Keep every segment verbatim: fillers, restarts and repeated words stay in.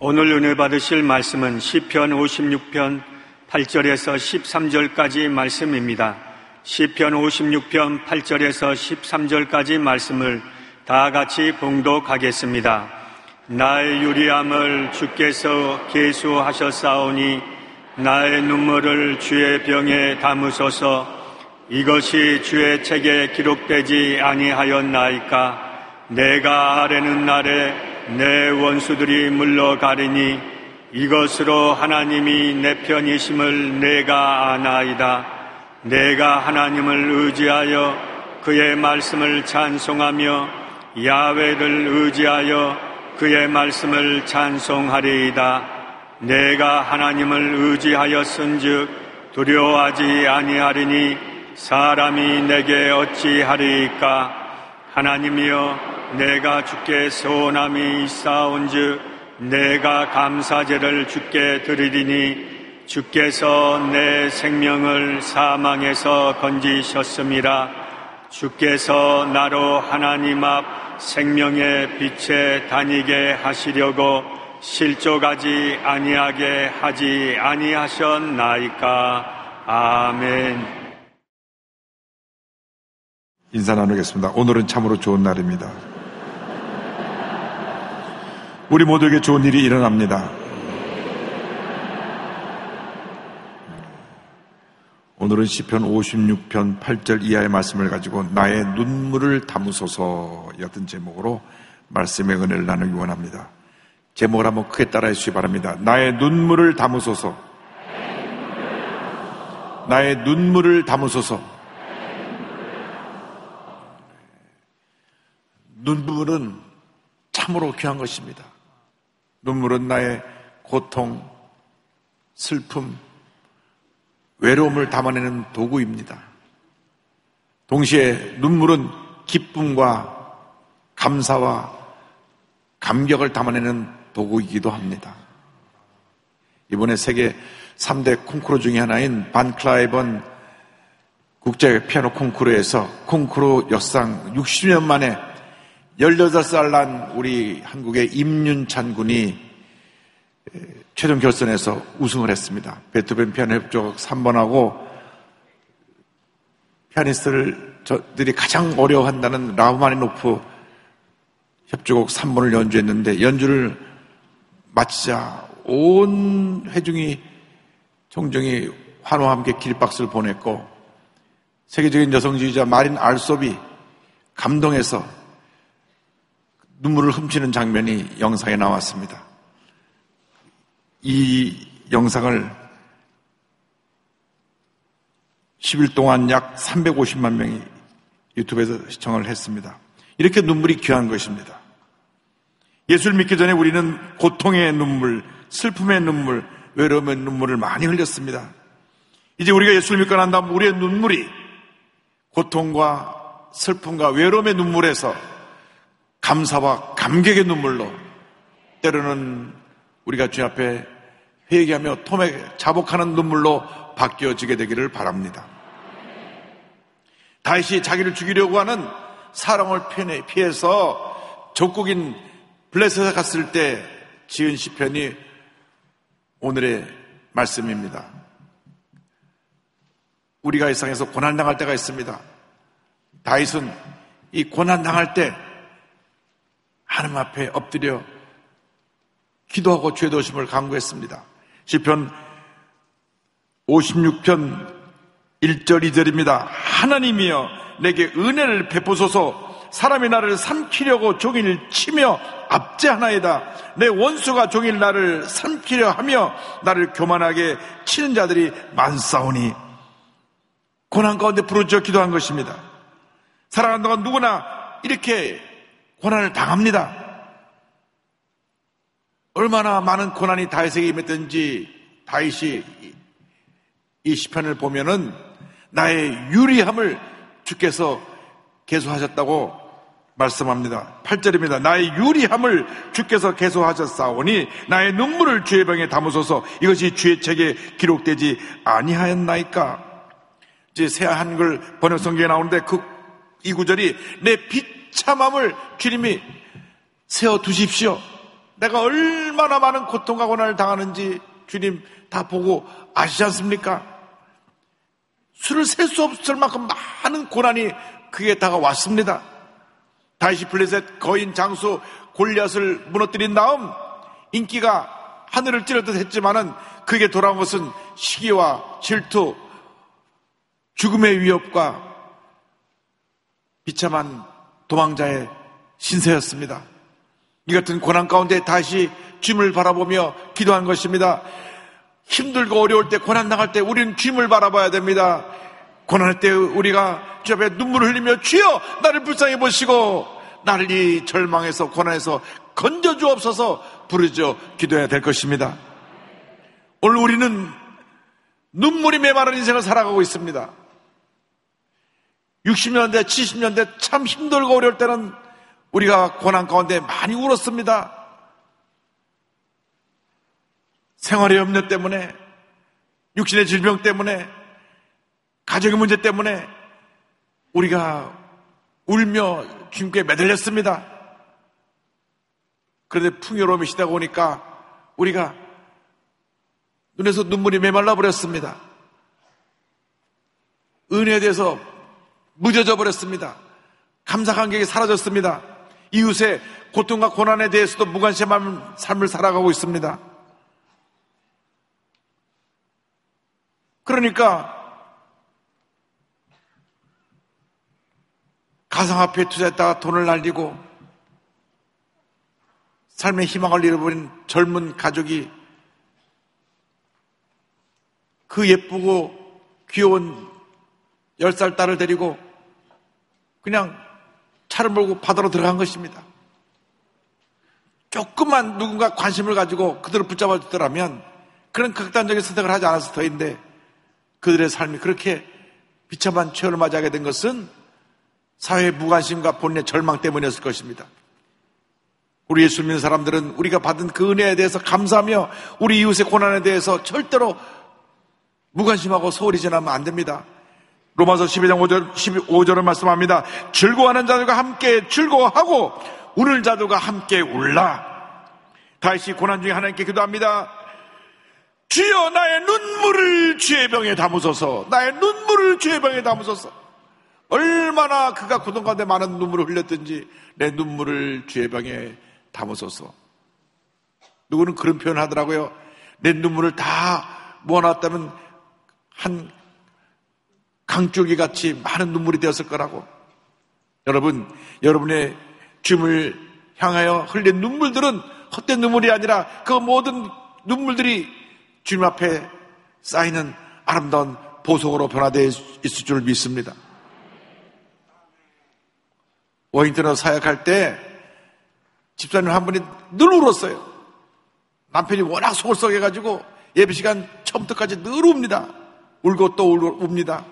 오늘 은혜 받으실 말씀은 시편 오십육 편 팔 절에서 십삼 절까지 말씀입니다. 시편 오십육 편 팔 절에서 십삼 절까지 말씀을 다 같이 봉독하겠습니다. 나의 유리함을 주께서 계수하셨사오니 나의 눈물을 주의 병에 담으소서. 이것이 주의 책에 기록되지 아니하였나이까. 내가 아뢰는 날에 내 원수들이 물러가리니 이것으로 하나님이 내 편이심을 내가 아나이다. 내가 하나님을 의지하여 그의 말씀을 찬송하며 야훼를 의지하여 그의 말씀을 찬송하리이다. 내가 하나님을 의지하였은즉 두려워하지 아니하리니 사람이 내게 어찌하리이까. 하나님이여, 내가 주께 소원함이 있사온즉 내가 감사제를 주께 드리리니 주께서 내 생명을 사망에서 건지셨음이라. 주께서 나로 하나님 앞 생명의 빛에 다니게 하시려고 실족하지 아니하게 하지 아니하셨나이까. 아멘. 인사 나누겠습니다. 오늘은 참으로 좋은 날입니다. 우리 모두에게 좋은 일이 일어납니다. 오늘은 시편 오십육 편 팔 절 이하의 말씀을 가지고 나의 눈물을 담으소서 였던 제목으로 말씀의 은혜를 나누기 원합니다. 제목을 한번 크게 따라해 주시기 바랍니다. 나의 눈물을 담으소서. 나의 눈물을 담으소서. 눈물은 참으로 귀한 것입니다. 눈물은 나의 고통, 슬픔, 외로움을 담아내는 도구입니다. 동시에 눈물은 기쁨과 감사와 감격을 담아내는 도구이기도 합니다. 이번에 세계 삼 대 콩쿠르 중에 하나인 반 클라이번 국제 피아노 콩쿠르에서 콩쿠르 역사상 육십 년 만에 열여덟 살 난 우리 한국의 임윤찬 군이 최종 결선에서 우승을 했습니다. 베토벤 피아노 협주곡 삼 번하고 피아니스트들이 가장 어려워한다는 라흐마니노프 협주곡 삼 번을 연주했는데 연주를 마치자 온 회중이 총정이 환호와 함께 기립박수를 보냈고 세계적인 여성주의자 마린 알소비 감동해서 눈물을 훔치는 장면이 영상에 나왔습니다. 이 영상을 십 일 동안 약 삼백오십만 명이 유튜브에서 시청을 했습니다. 이렇게 눈물이 귀한 것입니다. 예수를 믿기 전에 우리는 고통의 눈물, 슬픔의 눈물, 외로움의 눈물을 많이 흘렸습니다. 이제 우리가 예수를 믿고 난 다음 우리의 눈물이 고통과 슬픔과 외로움의 눈물에서 감사와 감격의 눈물로 때로는 우리가 주 앞에 회개하며 토맥 자복하는 눈물로 바뀌어지게 되기를 바랍니다. 다윗이 자기를 죽이려고 하는 사람을 피해서 적국인 블레셋에 갔을 때 지은 시편이 오늘의 말씀입니다. 우리가 이 세상에서 고난당할 때가 있습니다. 다윗은 이 고난당할 때 하나님 앞에 엎드려 기도하고 죄 도심을 간구했습니다. 시편 오십육 편 일 절 이 절입니다. 하나님이여 내게 은혜를 베푸소서. 사람이 나를 삼키려고 종일 치며 압제하나이다. 내 원수가 종일 나를 삼키려 하며 나를 교만하게 치는 자들이 많사오니. 고난 가운데 부르짖어 기도한 것입니다. 살아가는 동안 누구나 이렇게 고난을 당합니다. 얼마나 많은 고난이 다윗에게 임했던지 다윗이 이 시편을 보면은 나의 유리함을 주께서 계수하셨다고 말씀합니다. 팔 절입니다. 나의 유리함을 주께서 계수하셨사오니 나의 눈물을 주의 병에 담으소서. 이것이 주의 책에 기록되지 아니하였나이까. 이제 새 한글 번역 성경에 나오는데 그 이 구절이 내 비참함을 주님이 세워두십시오. 내가 얼마나 많은 고통과 고난을 당하는지 주님 다 보고 아시지 않습니까? 수를 셀 수 없을 만큼 많은 고난이 그게 다가왔습니다. 다시 블레셋 거인 장수 골리앗을 무너뜨린 다음 인기가 하늘을 찌르듯 했지만은 그게 돌아온 것은 시기와 질투, 죽음의 위협과 비참한 도망자의 신세였습니다. 이 같은 고난 가운데 다시 주님을 바라보며 기도한 것입니다. 힘들고 어려울 때, 고난 당할 때 우리는 주님을 바라봐야 됩니다. 고난할 때 우리가 주 앞에 눈물을 흘리며 주여 나를 불쌍히 보시고 나를 이 절망에서 고난에서 건져주옵소서 부르짖어 기도해야 될 것입니다. 오늘 우리는 눈물이 메마른 인생을 살아가고 있습니다. 육십 년대, 칠십 년대 참 힘들고 어려울 때는 우리가 고난 가운데 많이 울었습니다. 생활의 염려 때문에, 육신의 질병 때문에, 가정의 문제 때문에 우리가 울며 주님께 매달렸습니다. 그런데 풍요로움이 시다가 오니까 우리가 눈에서 눈물이 메말라 버렸습니다. 은혜에 대해서 무뎌져 버렸습니다. 감사 감격이 사라졌습니다. 이웃의 고통과 고난에 대해서도 무관심한 삶을 살아가고 있습니다. 그러니까 가상화폐에 투자했다가 돈을 날리고 삶의 희망을 잃어버린 젊은 가족이 그 예쁘고 귀여운 열 살 딸을 데리고 그냥 차를 몰고 바다로 들어간 것입니다. 조금만 누군가 관심을 가지고 그들을 붙잡아 주더라면 그런 극단적인 선택을 하지 않았을 터인데 그들의 삶이 그렇게 비참한 최후를 맞이하게 된 것은 사회의 무관심과 본인의 절망 때문이었을 것입니다. 우리 예수 믿는 사람들은 우리가 받은 그 은혜에 대해서 감사하며 우리 이웃의 고난에 대해서 절대로 무관심하고 소홀히 지나면 안 됩니다. 로마서 십이 장 오 절, 십오 절을 말씀합니다. 즐거워하는 자들과 함께 즐거워하고 우는 자들과 함께 울라. 다시 고난 중에 하나님께 기도합니다. 주여 나의 눈물을 주의 병에 담으소서. 나의 눈물을 주의 병에 담으소서. 얼마나 그가 고통 가운데 많은 눈물을 흘렸든지 내 눈물을 주의 병에 담으소서. 누구는 그런 표현을 하더라고요. 내 눈물을 다 모아놨다면 한 강줄기 같이 많은 눈물이 되었을 거라고. 여러분, 여러분의 주님을 향하여 흘린 눈물들은 헛된 눈물이 아니라 그 모든 눈물들이 주님 앞에 쌓이는 아름다운 보석으로 변화되어 있을 줄 믿습니다. 워싱턴에서 사역할 때 집사님 한 분이 늘 울었어요. 남편이 워낙 속을 썩여가지고 예배 시간 처음부터까지 늘 웁니다. 울고 또 웁니다.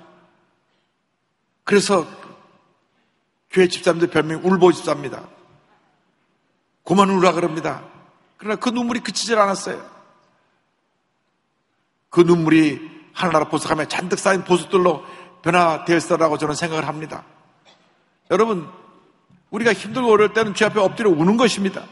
그래서 교회 집사님들 별명이 울보 집사입니다. 그만 울라 그럽니다. 그러나 그 눈물이 그치질 않았어요. 그 눈물이 하늘나라 보석함에 잔뜩 쌓인 보석들로 변화되었다라고 저는 생각을 합니다. 여러분, 우리가 힘들고 어려울 때는 주 앞에 엎드려 우는 것입니다.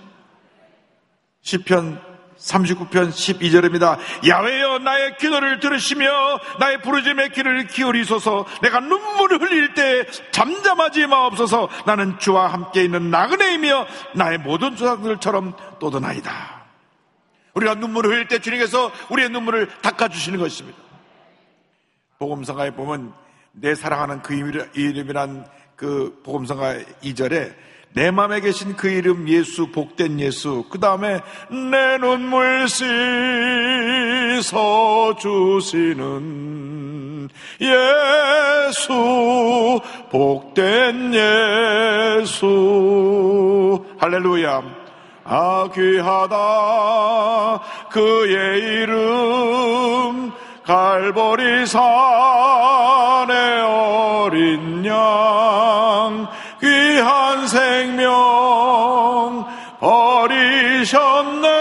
시편 삼십구 편 십이 절입니다. 야훼여 나의 기도를 들으시며 나의 부르짖음의 귀를 기울이소서. 내가 눈물을 흘릴 때 잠잠하지 마옵소서. 나는 주와 함께 있는 나그네이며 나의 모든 조상들처럼 또드나이다. 우리가 눈물을 흘릴 때 주님께서 우리의 눈물을 닦아주시는 것입니다. 복음성가에 보면 내 사랑하는 그 이름이란 그 복음성가 이 절에 내 마음에 계신 그 이름 예수, 복된 예수, 그 다음에 내 눈물 씻어주시는 예수, 복된 예수. 할렐루야. 아 귀하다 그의 이름, 갈보리 산의 어린 양, 귀한 생명 버리셨네.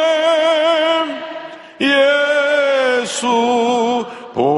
예수,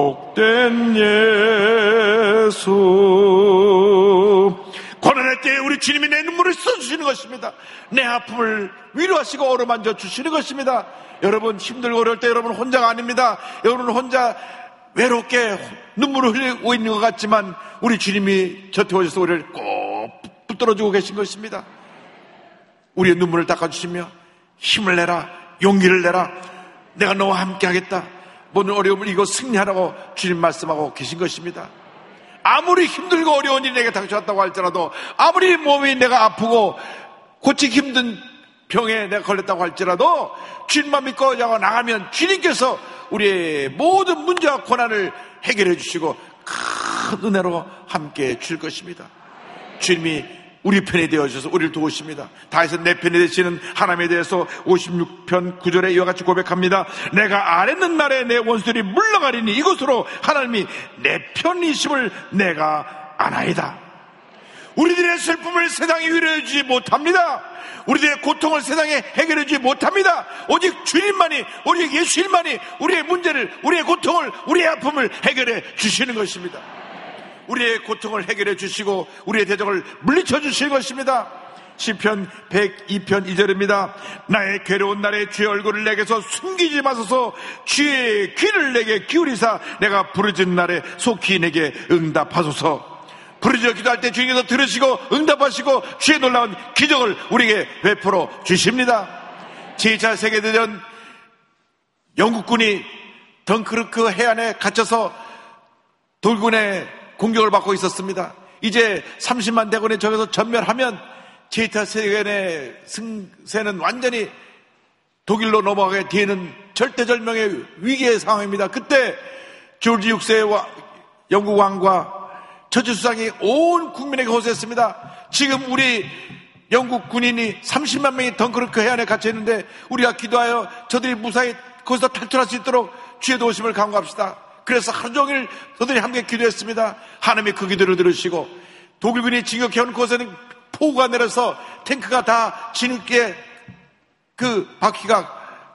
복된 예수. 고난의 때에 우리 우리 주님이 내 눈물을 씻어주시는 것입니다. 내 아픔을 위로하시고 어루만져 주시는 것입니다. 여러분 힘들고 어려울 때 여러분 혼자가 아닙니다. 여러분 혼자 외롭게 눈물을 흘리고 있는 것 같지만 우리 주님이 곁에 오셔서 우리를 꼭 붙들어주고 계신 것입니다. 우리의 눈물을 닦아주시며 힘을 내라, 용기를 내라, 내가 너와 함께 하겠다, 모든 어려움을 이거 승리하라고 주님 말씀하고 계신 것입니다. 아무리 힘들고 어려운 일이 내게 닥쳐왔다고 할지라도, 아무리 몸이 내가 아프고 고치기 힘든 병에 내가 걸렸다고 할지라도 주님만 믿고 나가면 주님께서 우리의 모든 문제와 고난을 해결해 주시고 큰 은혜로 함께 줄 것입니다. 주님이 우리 편이 되어주셔서 우리를 도우십니다. 다윗은 내 편이 되시는 하나님에 대해서 오십육 편 구 절에 이와 같이 고백합니다. 내가 아뢰는 날에 내 원수들이 물러가리니 이것으로 하나님이 내 편이심을 내가 아나이다. 우리들의 슬픔을 세상이 위로해 주지 못합니다. 우리들의 고통을 세상에 해결해 주지 못합니다. 오직 주님만이, 오직 예수님만이 우리의 문제를, 우리의 고통을, 우리의 아픔을 해결해 주시는 것입니다. 우리의 고통을 해결해 주시고 우리의 대적을 물리쳐 주실 것입니다. 시편 백이 편 이 절입니다. 나의 괴로운 날에 주의 얼굴을 내게서 숨기지 마소서. 주의 귀를 내게 기울이사 내가 부르짖는 날에 속히 내게 응답하소서. 부르짖어 기도할 때 주님께서 들으시고 응답하시고 주의 놀라운 기적을 우리에게 베풀어 주십니다. 제 이 차 세계대전 영국군이 덩크르크 해안에 갇혀서 독일군의 공격을 받고 있었습니다. 이제 삼십만 대군이 저기서 전멸하면 제 이 차 세계대전의 승세는 완전히 독일로 넘어가게 되는 절대절명의 위기의 상황입니다. 그때 조지 육 세의 영국 왕과 처치 수상이 온 국민에게 호소했습니다. 지금 우리 영국 군인이 삼십만 명이 덩크르크 해안에 갇혀 있는데 우리가 기도하여 저들이 무사히 거기서 탈출할 수 있도록 주의 도우심을 간구합시다. 그래서 하루 종일 저들이 함께 기도했습니다. 하나님이 그 기도를 들으시고 독일군이 진격해온 곳에는 폭우가 내려서 탱크가 다 진흙에 그 바퀴가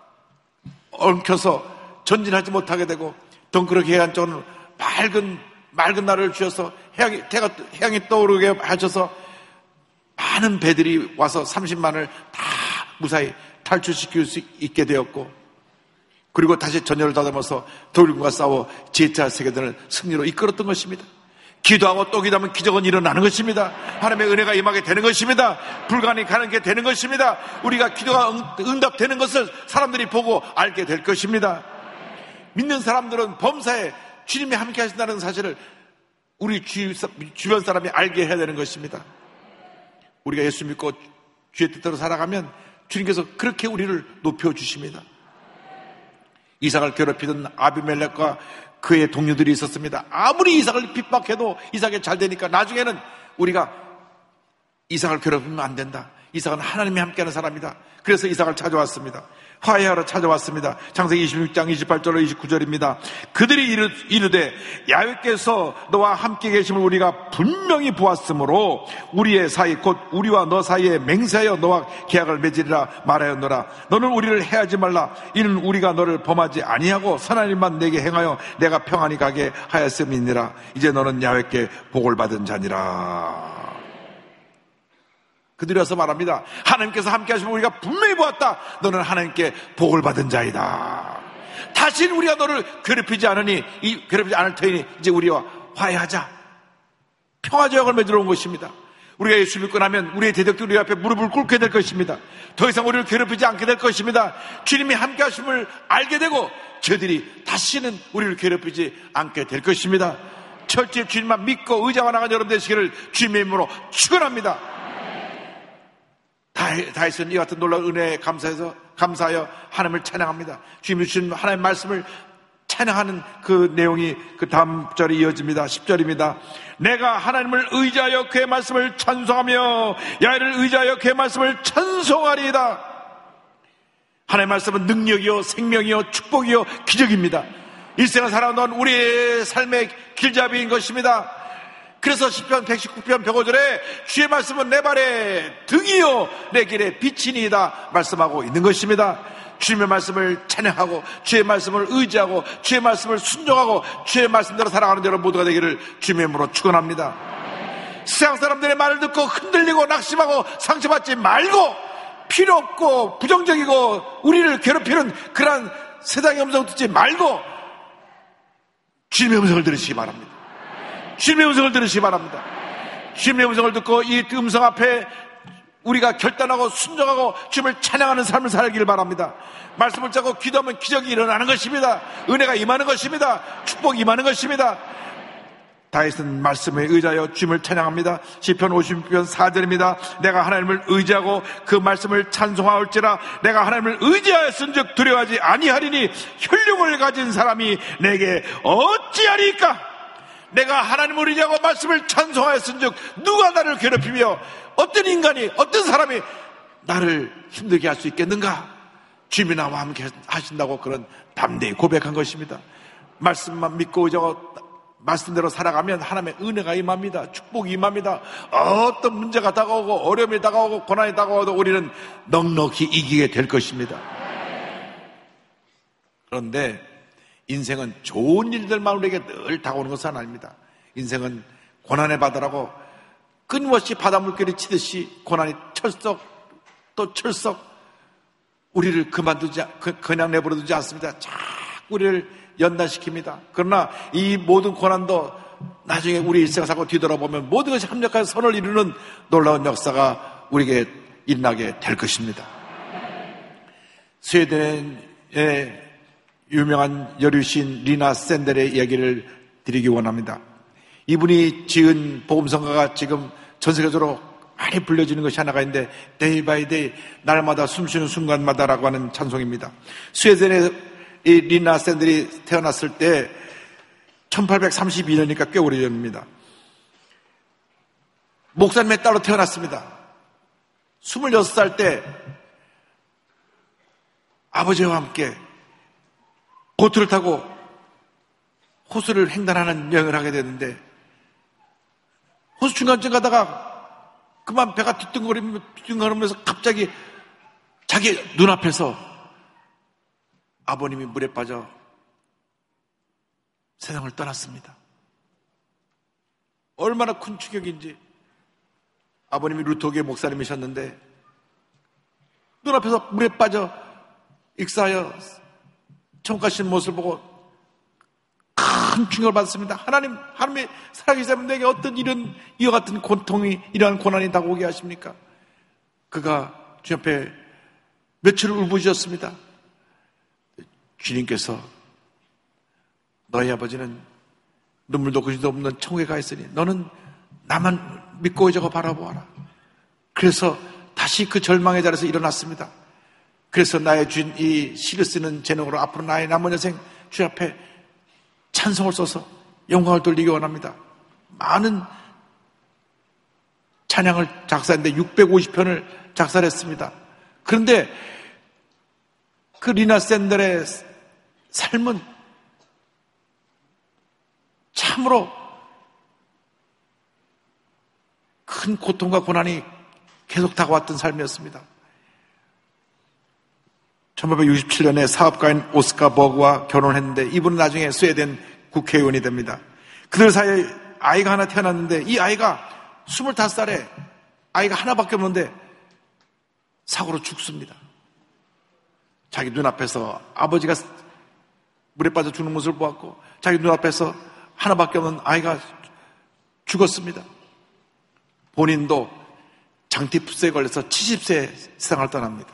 엉켜서 전진하지 못하게 되고 덩크르크 해안 쪽은 맑은 맑은 날을 주셔서 해양이, 해가, 해양이 떠오르게 하셔서 많은 배들이 와서 삼십만을 다 무사히 탈출시킬 수 있게 되었고, 그리고 다시 전열을 다듬어서 독일군과 싸워 제 이 차 세계대전을 승리로 이끌었던 것입니다. 기도하고 또 기도하면 기적은 일어나는 것입니다. 하나님의 은혜가 임하게 되는 것입니다. 불가능이 가는 게 되는 것입니다. 우리가 기도가 응, 응답되는 것을 사람들이 보고 알게 될 것입니다. 믿는 사람들은 범사에 주님이 함께 하신다는 사실을 우리 주변 사람이 알게 해야 되는 것입니다. 우리가 예수 믿고 주의 뜻대로 살아가면 주님께서 그렇게 우리를 높여주십니다. 이삭을 괴롭히던 아비멜렉과 그의 동료들이 있었습니다. 아무리 이삭을 핍박해도 이삭이 잘 되니까 나중에는 우리가 이삭을 괴롭히면 안 된다. 이삭은 하나님이 함께하는 사람이다. 그래서 이삭을 찾아왔습니다. 화해하러 찾아왔습니다. 창세기 이십육 장 이십팔 절로 이십구 절입니다. 그들이 이르, 이르되 야훼께서 너와 함께 계심을 우리가 분명히 보았으므로 우리의 사이 곧 우리와 너 사이에 맹세하여 너와 계약을 맺으리라 말하였노라. 너는 우리를 해하지 말라. 이는 우리가 너를 범하지 아니하고 선한 일만 내게 행하여 내가 평안히 가게 하였음이니라. 이제 너는 야훼께 복을 받은 자니라. 그들이 와서 말합니다. 하나님께서 함께 하시면 우리가 분명히 보았다. 너는 하나님께 복을 받은 자이다. 다시는 우리가 너를 괴롭히지 않으니, 이 괴롭히지 않을 터이니 이제 우리와 화해하자. 평화조약을 맺으러 온 것입니다. 우리가 예수 믿고 나면 우리의 대적들이 우리 앞에 무릎을 꿇게 될 것입니다. 더 이상 우리를 괴롭히지 않게 될 것입니다. 주님이 함께 하심을 알게 되고 저들이 다시는 우리를 괴롭히지 않게 될 것입니다. 철저히 주님만 믿고 의지하고 나간 여러분 되시기를 주님의 이름으로 축원합니다. 다윗은 이 같은 놀라운 은혜에 감사해서 감사하여 하나님을 찬양합니다. 주님이 주신 하나님의 말씀을 찬양하는 그 내용이 그 다음 절에 이어집니다. 십 절입니다. 내가 하나님을 의지하여 그의 말씀을 찬송하며 야훼를 의지하여 그의 말씀을 찬송하리이다. 하나님의 말씀은 능력이요 생명이요 축복이요 기적입니다. 일생을 살아온 동안 우리의 삶의 길잡이인 것입니다. 그래서 시편 백십구 편 백오 절에 주의 말씀은 내 발에 등이요 내 길에 빛이니이다 말씀하고 있는 것입니다. 주님의 말씀을 찬양하고 주의 말씀을 의지하고 주의 말씀을 순종하고 주의 말씀대로 살아가는 여러분 모두가 되기를 주님의 이름으로 축원합니다. 세상 사람들의 말을 듣고 흔들리고 낙심하고 상처받지 말고, 필요 없고 부정적이고 우리를 괴롭히는 그러한 세상의 음성을 듣지 말고 주님의 음성을 들으시기 바랍니다. 주님의 음성을 들으시기 바랍니다. 주님의 음성을 듣고 이 음성 앞에 우리가 결단하고 순종하고 주님을 찬양하는 삶을 살기를 바랍니다. 말씀을 잡고 기도하면 기적이 일어나는 것입니다. 은혜가 임하는 것입니다. 축복이 임하는 것입니다. 다윗은 말씀에 의지하여 주님을 찬양합니다. 시편 오십육 편 사 절입니다. 내가 하나님을 의지하고 그 말씀을 찬송하올지라. 내가 하나님을 의지하였은즉 두려워하지 아니하리니 혈육을 가진 사람이 내게 어찌하리까. 내가 하나님을 의지하고 말씀을 찬송하였은즉 누가 나를 괴롭히며 어떤 인간이 어떤 사람이 나를 힘들게 할 수 있겠는가. 주님이 나와 함께 하신다고 그런 담대히 고백한 것입니다. 말씀만 믿고 의지하고 말씀대로 살아가면 하나님의 은혜가 임합니다. 축복이 임합니다. 어떤 문제가 다가오고 어려움이 다가오고 고난이 다가와도 우리는 넉넉히 이기게 될 것입니다. 그런데 인생은 좋은 일들만 우리에게 늘 다가오는 것은 아닙니다. 인생은 고난의 바다라고 끊임없이 바닷물결이 치듯이 고난이 철썩 또 철썩 우리를 그만두지, 그냥 내버려두지 않습니다. 자꾸 우리를 연단시킵니다. 그러나 이 모든 고난도 나중에 우리 일생사고 뒤돌아보면 모든 것이 합력하여 선을 이루는 놀라운 역사가 우리에게 일어나게 될 것입니다. 스웨덴의 유명한 여류신 리나 샌델의 이야기를 드리기 원합니다. 이분이 지은 복음성가가 지금 전 세계적으로 많이 불려지는 것이 하나가 있는데 데이 바이 데이, 날마다 숨쉬는 순간마다라고 하는 찬송입니다. 스웨덴의 이 리나 샌델이 태어났을 때 천팔백삼십이 년이니까 꽤 오래전입니다. 목사님의 딸로 태어났습니다. 스물여섯 살 때 아버지와 함께 보트를 타고 호수를 횡단하는 여행을 하게 됐는데 호수 중간쯤 가다가 그만 배가 뒤뚱거리면서 뒤뚱거리면서 갑자기 자기 눈앞에서 아버님이 물에 빠져 세상을 떠났습니다. 얼마나 큰 충격인지. 아버님이 루터기의 목사님이셨는데 눈앞에서 물에 빠져 익사하여 천국 가시는 모습을 보고 큰 충격을 받았습니다. 하나님, 하나님이 살아계시다면 내게 어떤 이런 이와 같은 고통이, 이러한 고난이 다가오게 하십니까? 그가 주님 앞에 며칠을 울부짖었습니다. 주님께서 너희 아버지는 눈물도 그지도 없는 천국에 가 있으니 너는 나만 믿고 의지하고 바라보아라. 그래서 다시 그 절망의 자리에서 일어났습니다. 그래서 나의 주인 이 시를 쓰는 재능으로 앞으로 나의 남은 여생 주 앞에 찬송을 써서 영광을 돌리기 원합니다. 많은 찬양을 작사했는데 육백오십 편을 작사를 했습니다. 그런데 그 리나 샌델의 삶은 참으로 큰 고통과 고난이 계속 다가왔던 삶이었습니다. 천팔백육십칠 년에 사업가인 오스카 버그와 결혼했는데 이분은 나중에 스웨덴 국회의원이 됩니다. 그들 사이에 아이가 하나 태어났는데 이 아이가 스물다섯 살에 아이가 하나밖에 없는데 사고로 죽습니다. 자기 눈앞에서 아버지가 물에 빠져 죽는 모습을 보았고 자기 눈앞에서 하나밖에 없는 아이가 죽었습니다. 본인도 장티푸스에 걸려서 칠십 세에 세상을 떠납니다.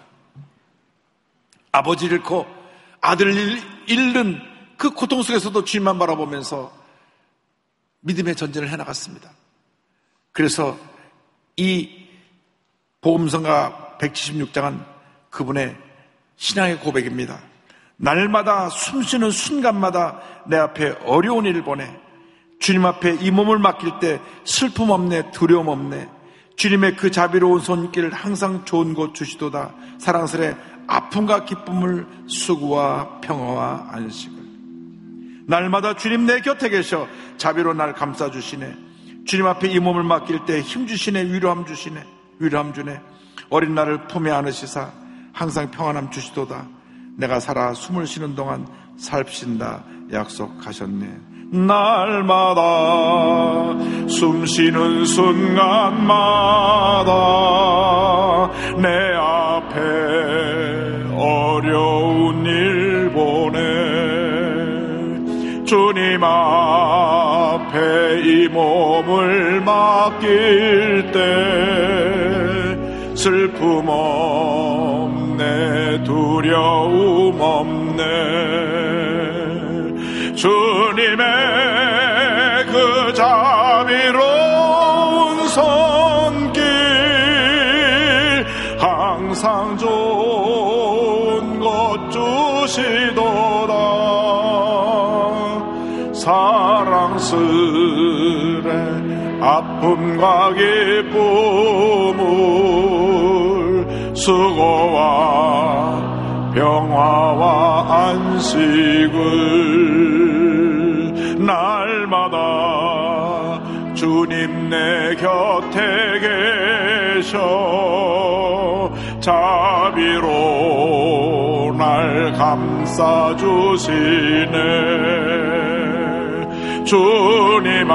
아버지를 잃고 아들을 잃는 그 고통 속에서도 주님만 바라보면서 믿음의 전쟁을 해나갔습니다. 그래서 이 복음성가 백칠십육 장은 그분의 신앙의 고백입니다. 날마다 숨쉬는 순간마다 내 앞에 어려운 일을 보내 주님 앞에 이 몸을 맡길 때 슬픔 없네, 두려움 없네. 주님의 그 자비로운 손길을 항상 좋은 곳 주시도다. 사랑스레 아픔과 기쁨을, 수고와 평화와 안식을. 날마다 주님 내 곁에 계셔 자비로 날 감싸주시네. 주님 앞에 이 몸을 맡길 때 힘주시네, 위로함 주시네, 위로함 주네. 어린 나를 품에 안으시사 항상 평안함 주시도다. 내가 살아 숨을 쉬는 동안 살피신다 약속하셨네. 날마다 숨쉬는 순간마다 내 앞에 어려운 일 보내 주님 앞에 이 몸을 맡길 때 슬픔 없네 두려움 없네 주님의 그 자비로운 손길 항상 좋은 것 주시도다 사랑스레 아픔과 기쁨을 수고와 평화와 안식을 날마다 주님 내 곁에 계셔 자비로 날 감싸주시네 주님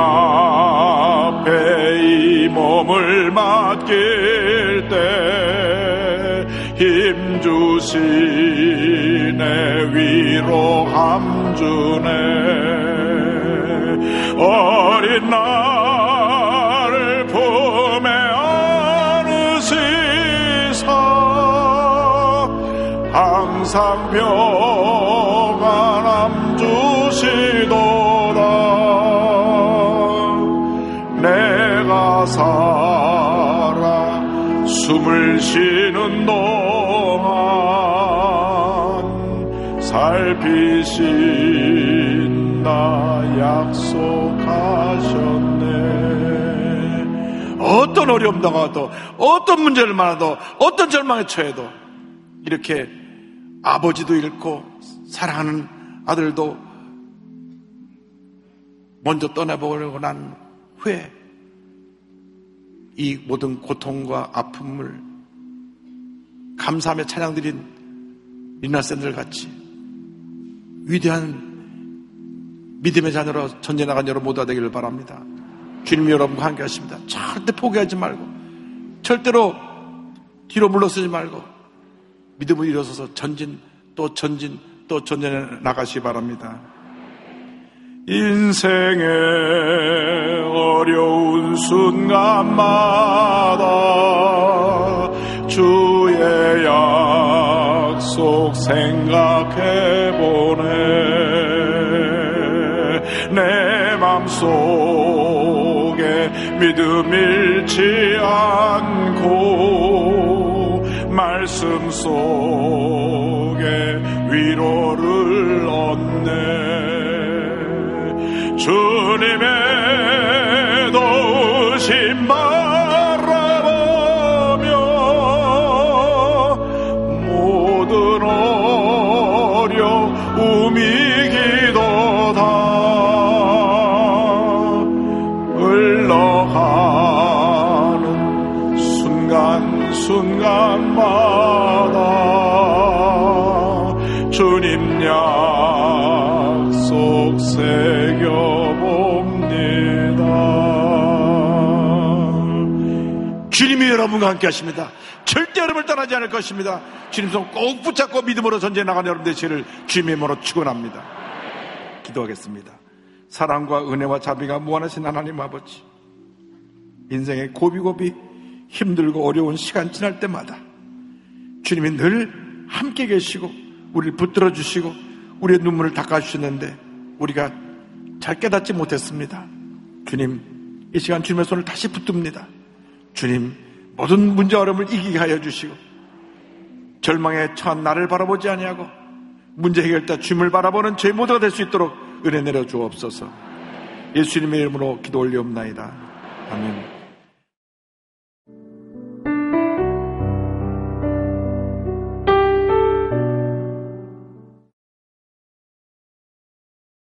앞에 이 몸을 맡길 때 힘주시네 위로함 주네 어린 나를 품에 안으시사 항상 평안함 주시도다 내가 살아 숨을 쉬는 동안 살피신다 약속하셨네 어떤 어려움 당하도 어떤 문제를 만나도 어떤 절망에 처해도 이렇게 아버지도 잃고 사랑하는 아들도 먼저 떠나보려고 난 후에 이 모든 고통과 아픔을 감사하며 찬양드린 리나쌤들 같이 위대한 믿음의 자녀로 전쟁 나간 여러분 모두가 되기를 바랍니다. 주님 여러분과 함께 하십니다. 절대 포기하지 말고 절대로 뒤로 물러서지 말고 믿음을 일어서서 전진 또 전진 또 전진해 나가시기 바랍니다. 인생의 어려운 순간마다 주의 약속 생각해보네 내 맘속에 믿음 잃지 않고 말씀 속에 위로를 얻네 주님의 도우심 바라보며 모든 어려움이 기도다 흘러가는 순간순간마다 주님 약속 새겨봅니다. 주님이 여러분과 함께 하십니다. 절대 여러분을 떠나지 않을 것입니다. 주님 손 꼭 붙잡고 믿음으로 전쟁에 나가는 여러분 되시기를 주님의 이름으로 축원합니다. 기도하겠습니다. 사랑과 은혜와 자비가 무한하신 하나님 아버지, 인생의 고비고비 힘들고 어려운 시간 지날 때마다 주님이 늘 함께 계시고 우리를 붙들어 주시고 우리의 눈물을 닦아주시는데 우리가 잘 깨닫지 못했습니다. 주님, 이 시간 주님의 손을 다시 붙듭니다. 주님, 모든 문제 어려움을 이기게 하여 주시고 절망에 처한 나를 바라보지 아니하고 문제 해결자 주님을 바라보는 저희 모두가 될 수 있도록 은혜 내려 주옵소서. 예수님의 이름으로 기도 올리옵나이다. 아멘.